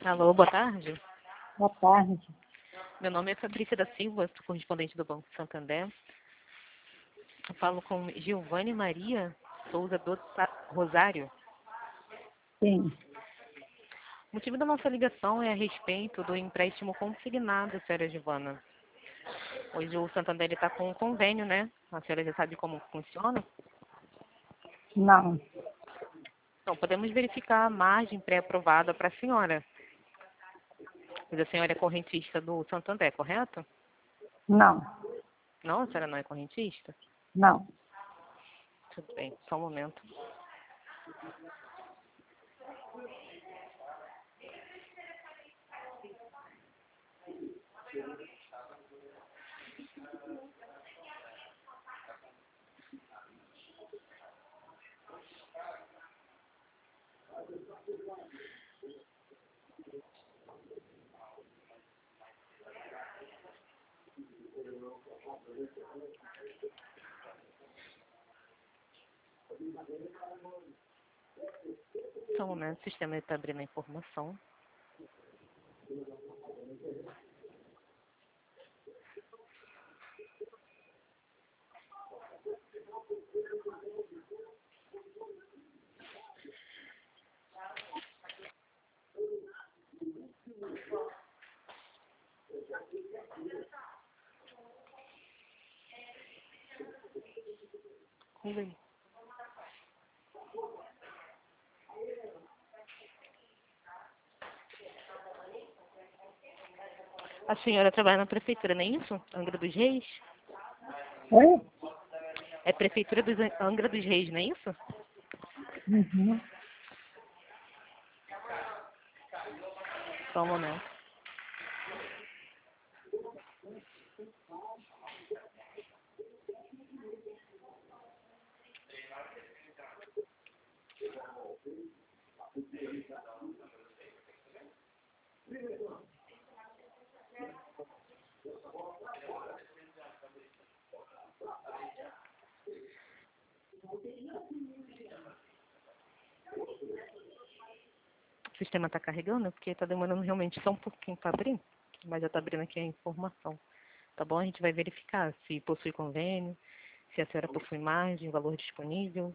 Alô, boa tarde. Boa tarde. Meu nome é Fabrícia da Silva, sou correspondente do Banco Santander. Eu falo com Giovanni Maria Souza do Rosário. Sim. O motivo da nossa ligação é a respeito do empréstimo consignado, senhora Giovana. Hoje o Santander está com um convênio, né? A senhora já sabe como funciona? Não. Então, podemos verificar a margem pré-aprovada para a senhora. Pois a senhora é correntista do Santander, correto? Não. Não, a senhora não é correntista? Não. Tudo bem, só um momento. Só um momento, o sistema está abrindo a informação. Vamos ver. A senhora trabalha na prefeitura, não é isso? Angra dos Reis? Oi? É prefeitura dos Angra dos Reis, não é isso? Uhum. Só um momento. O sistema está carregando, porque está demorando realmente só um pouquinho para abrir, mas já está abrindo aqui a informação. Tá bom? A gente vai verificar se possui convênio, se a senhora possui margem, valor disponível.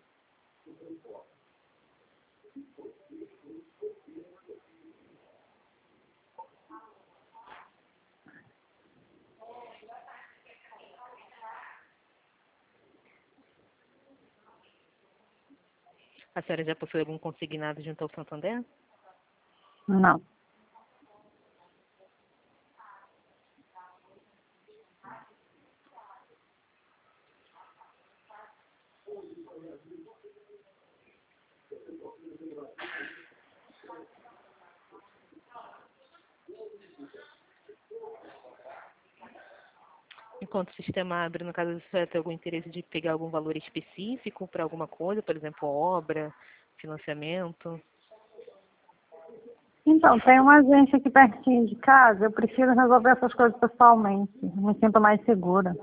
A senhora já possui algum consignado junto ao Santander? Não. Enquanto o sistema abre, no caso, a senhora tem algum interesse de pegar algum valor específico para alguma coisa, por exemplo, obra, financiamento? Então, tem uma agência aqui pertinho de casa. Eu prefiro resolver essas coisas pessoalmente. Eu me sinto mais segura.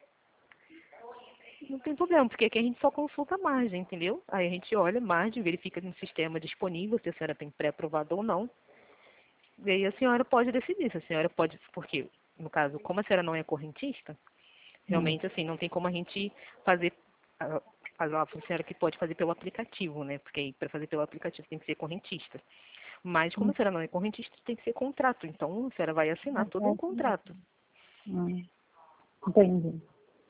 Não tem problema, porque aqui a gente só consulta a margem, entendeu? Aí a gente olha a margem, verifica no sistema disponível se a senhora tem pré-aprovado ou não. E aí a senhora pode decidir se a senhora pode, porque, no caso, como a senhora não é correntista, realmente, assim, não tem como a gente fazer, a senhora que pode fazer pelo aplicativo, né? Porque aí, para fazer pelo aplicativo, tem que ser correntista. Mas, como a senhora não é correntista, tem que ser contrato. Então, a senhora vai assinar todo um contrato. Entendi.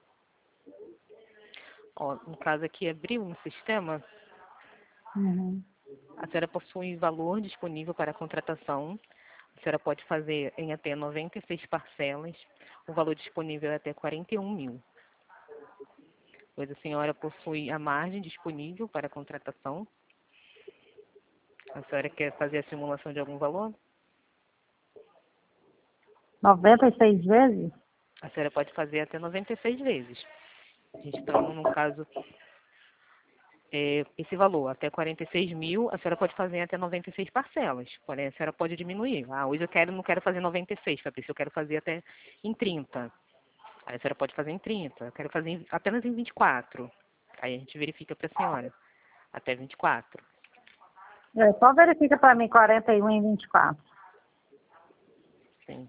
Ó, no caso aqui, abriu um sistema, Uhum. a senhora possui valor disponível para a contratação. A senhora pode fazer em até 96 parcelas. O valor disponível é até 41 mil. Pois a senhora possui a margem disponível para a contratação. A senhora quer fazer a simulação de algum valor? 96 vezes? A senhora pode fazer até 96 vezes. Registrando, no caso, esse valor, até 46 mil, a senhora pode fazer até 96 parcelas. Porém, a senhora pode diminuir. Ah, hoje não quero fazer 96, Fabrício, eu quero fazer até em 30. Aí a senhora pode fazer em 30. Eu quero fazer apenas em 24. Aí a gente verifica para a senhora. Até 24. Só verifica para mim 41 e 24. Sim.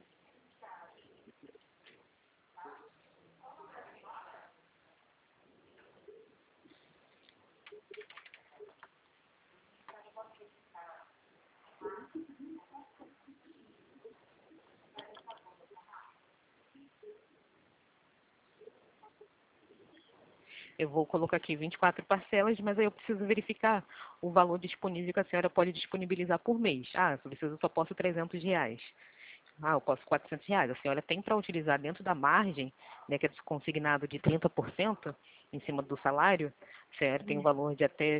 Eu vou colocar aqui 24 parcelas, mas aí eu preciso verificar o valor disponível que a senhora pode disponibilizar por mês. Ah, eu só posso R$ 300. Ah, eu posso R$ 400. A senhora tem para utilizar dentro da margem, né, que é consignado de 30% em cima do salário, a senhora tem um valor de até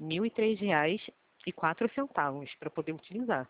R$ 1.003,04 para poder utilizar.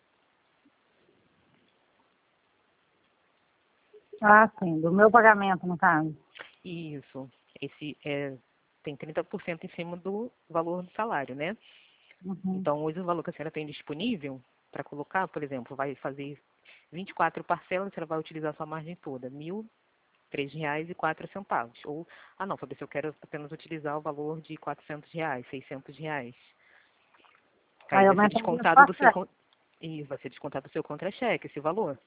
Ah, sim, do meu pagamento, no caso. Isso. Tem 30% em cima do valor do salário, né? Uhum. Então, hoje o valor que a senhora tem disponível para colocar, por exemplo, vai fazer 24 parcelas, a senhora vai utilizar a sua margem toda, R$ 1.003,04. Ou, não, Fabrício, eu quero apenas utilizar o valor de R$ 400, R$ 600. Aí Aí vai ser aumenta as minhas descontado do seu, parcelas. vai ser descontado do seu contra-cheque, esse valor.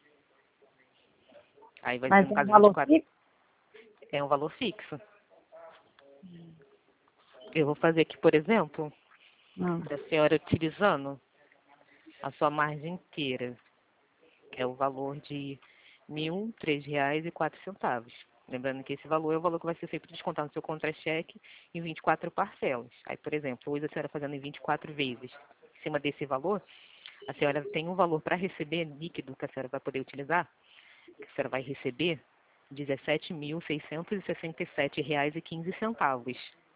Aí vai ser, Mas no é um caso, valor 24, fixo? é um valor fixo. Eu vou fazer aqui, por exemplo, Hum. da senhora utilizando a sua margem inteira, que é o valor de R$ 1.003,04. Lembrando que esse valor é o valor que vai ser sempre descontado no seu contra-cheque em 24 parcelas. Aí, por exemplo, hoje a senhora fazendo em 24 vezes, em cima desse valor, a senhora tem um valor para receber líquido que a senhora vai poder utilizar, que a senhora vai receber R$ 17.667,15.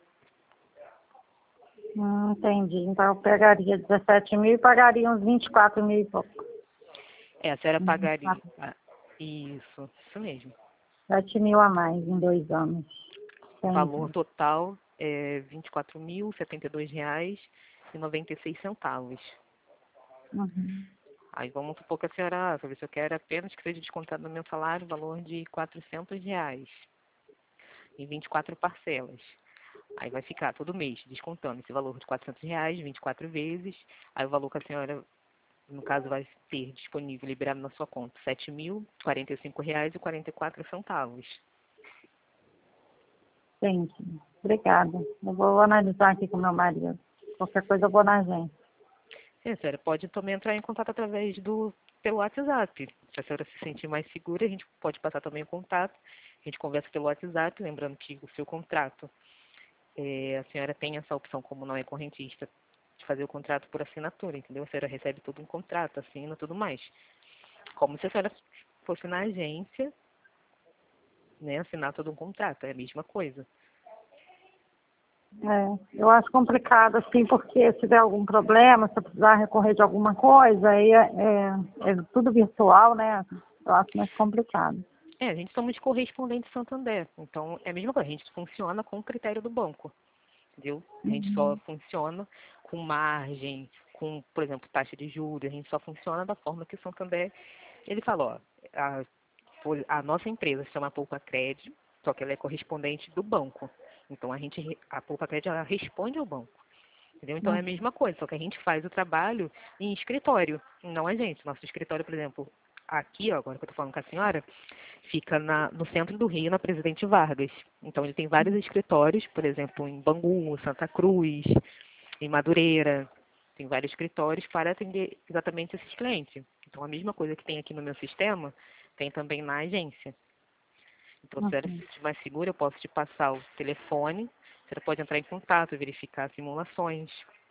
Entendi. Então eu pegaria 17 mil e pagaria uns 24 mil e pouco. A senhora Uns pagaria. 24, Isso mesmo. 7 mil a mais em 2 anos. O valor Entendi. total é R$ 24.072,96. Uhum. Aí vamos supor que a senhora, para ver se eu quero apenas que seja descontado no meu salário o valor de R$ 400 em 24 parcelas. Aí vai ficar todo mês descontando esse valor de R$ 400, 24 vezes. Aí o valor que a senhora, no caso, vai ter disponível, liberado na sua conta, R$ 7.045,44. Entendi. Obrigada. Eu vou analisar aqui com meu marido. Qualquer coisa eu vou na agência. A senhora pode também entrar em contato pelo WhatsApp. Se a senhora se sentir mais segura, a gente pode passar também o contato. A gente conversa pelo WhatsApp, lembrando que o seu contrato, a senhora tem essa opção, como não é correntista, de fazer o contrato por assinatura, entendeu? A senhora recebe todo um contrato, assina, tudo mais. Como se a senhora fosse na agência, né, assinar todo um contrato, é a mesma coisa. Eu acho complicado, assim, porque se tiver algum problema, se eu precisar recorrer de alguma coisa, aí é tudo virtual, né? Eu acho mais complicado. A gente somos correspondentes Santander, então é a mesma coisa, a gente funciona com o critério do banco. Entendeu? A gente só Uhum. funciona com margem, com, por exemplo, taxa de juros, a gente só funciona da forma que o Santander, ele fala, a nossa empresa se chama Poupa Crédito, só que ela é correspondente do banco. Então a Poupa Crédito, ela responde ao banco. Entendeu? Então é a Uhum. mesma coisa, só que a gente faz o trabalho em escritório, não a gente. Nosso escritório, por exemplo, aqui, ó, agora que eu estou falando com a senhora, fica no centro do Rio, na Presidente Vargas. Então ele tem vários escritórios, por exemplo, em Bangu, Santa Cruz, em Madureira. Tem vários escritórios para atender exatamente esses clientes. Então a mesma coisa que tem aqui no meu sistema, tem também na agência. Então, se você Uhum. estiver mais segura, eu posso te passar o telefone. Você pode entrar em contato, verificar simulações.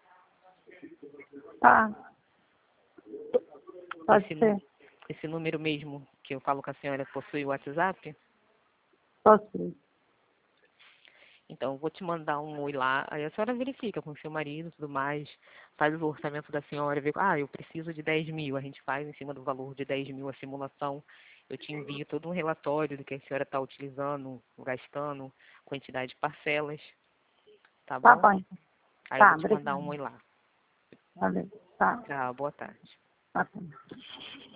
Tá, pode Esse, ser. esse número mesmo que eu falo com a senhora possui o WhatsApp? Pode ser. Então, eu vou te mandar um oi lá, aí a senhora verifica com o seu marido e tudo mais, faz o orçamento da senhora, vê, eu preciso de 10 mil, a gente faz em cima do valor de 10 mil a simulação, eu te envio todo um relatório do que a senhora está utilizando, gastando, quantidade de parcelas, tá Tá bom? bom. Aí eu Tá, vou te mandar obrigada. um oi lá. Valeu. Tá, Tá, boa tarde. tá bom.